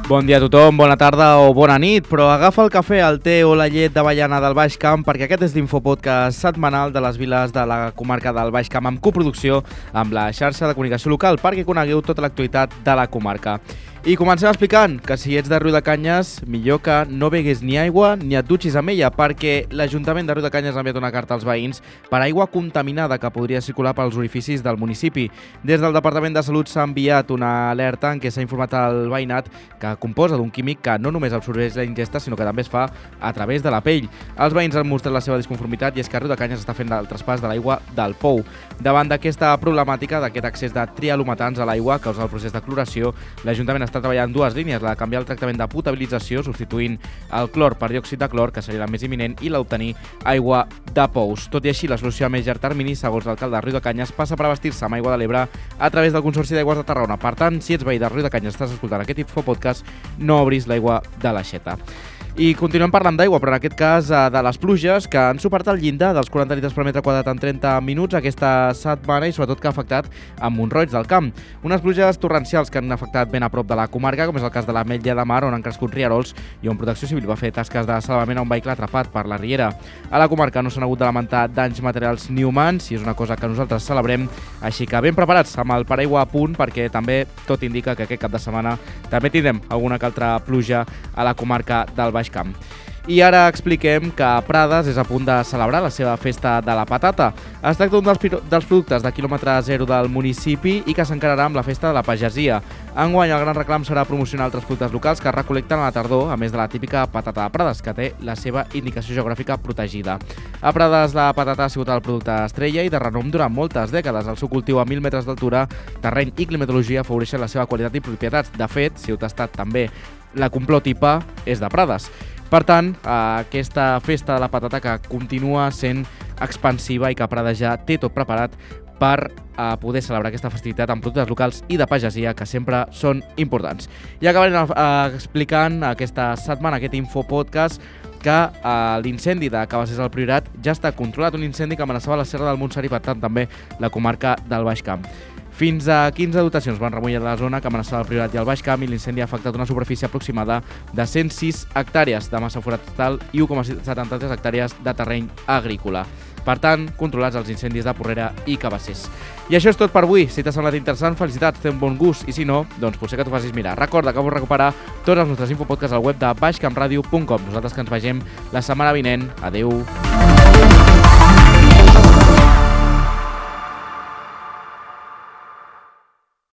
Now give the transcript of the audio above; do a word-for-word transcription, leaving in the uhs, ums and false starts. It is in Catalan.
Bon dia a tothom, bona tarda o bona nit, però agafa el cafè, el té o la llet d'avellana del Baix Camp perquè aquest és l'Infopodcast setmanal de les viles de la comarca del Baix Camp amb coproducció amb la xarxa de comunicació local perquè conegueu tota l'actualitat de la comarca. I comencem explicant que si ets de Riudecanyes, millor que no beguis ni aigua ni et dutxis amb ella perquè l'Ajuntament de Riudecanyes ha enviat una carta als veïns per aigua contaminada que podria circular pels orificis del municipi. Des del Departament de Salut s'ha enviat una alerta en què s'ha informat al veïnat que composa d'un químic que no només absorbeix la ingesta sinó que també es fa a través de la pell. Els veïns han mostrat la seva disconformitat i és que Riudecanyes està fent el traspàs de l'aigua del pou. Davant d'aquesta problemàtica d'aquest accés de trialometans a l'aigua a causa del procés de cloració, l'Ajuntament està treballant dues línies, la de canviar el tractament de potabilització substituint el clor per diòxid de clor, que seria la més imminent, i l'obtenir aigua de pous. Tot i així, la solució a més llarg termini, segons l'alcalde de Riudecanyes, passa per abastir-se amb aigua de l'Ebre a través del Consorci d'Aigües de Tarragona. Per tant, si ets veí de Riudecanyes, estàs escoltant aquest infopodcast, no obris l'aigua de l'aixeta. I continuem parlant d'aigua, però en aquest cas de les pluges que han superat el llindar dels quaranta litres per metre quadrat en trenta minuts aquesta setmana i sobretot que ha afectat a Mont-roig del Camp. Unes pluges torrencials que han afectat ben a prop de la comarca, com és el cas de l'Ametlla de Mar, on han crescut rierols i on Protecció Civil va fer tasques de salvament a un vehicle atrapat per la riera. A la comarca no s'han hagut de lamentar danys materials ni humans i és una cosa que nosaltres celebrem, així que ben preparats amb el paraigua a punt perquè també tot indica que aquest cap de setmana també tindrem alguna que altra pluja a la comarca del Baix Camp. I ara expliquem que Prades és a punt de celebrar la seva festa de la patata. Es tracta d'un dels, dels productes de quilòmetre zero del municipi i que s'encararà amb la festa de la pagesia. Enguany el gran reclam serà promocionar altres productes locals que es recol·lecten a la tardor, a més de la típica patata de Prades, que té la seva indicació geogràfica protegida. A Prades la patata ha sigut el producte estrella i de renom durant moltes dècades. El seu cultiu a mil metres d'altura, terreny i climatologia afavoreixen la seva qualitat i propietats. De fet, si heu tastat també la complot I P A, és de Prades. Per tant, aquesta festa de la patata que continua sent expansiva i que Prades ja té tot preparat per poder celebrar aquesta festivitat amb productes locals i de pagesia que sempre són importants. I acabarem explicant aquesta setmana, aquest infopodcast, que l'incendi de Cabassers del Priorat ja està controlat, un incendi que amenaçava la Serra del Montseny i per tant també la comarca del Baix Camp. Fins a quinze dotacions van remullar la zona que amenaçava el Priorat i el Baix Camp i l'incendi ha afectat una superfície aproximada de cent sis hectàrees de massa forestal i u coma setanta-tres hectàrees de terreny agrícola. Per tant, controlats els incendis de Porrera i Cabassers. I això és tot per avui. Si t'ha semblat interessant, felicitats, té un bon gust i si no, doncs potser que t'ho facis mirar. Recorda que pots recuperar tots els nostres infopodcasts al web de baix camp ràdio punt com. Nosaltres que ens vegem la setmana vinent. Adeu!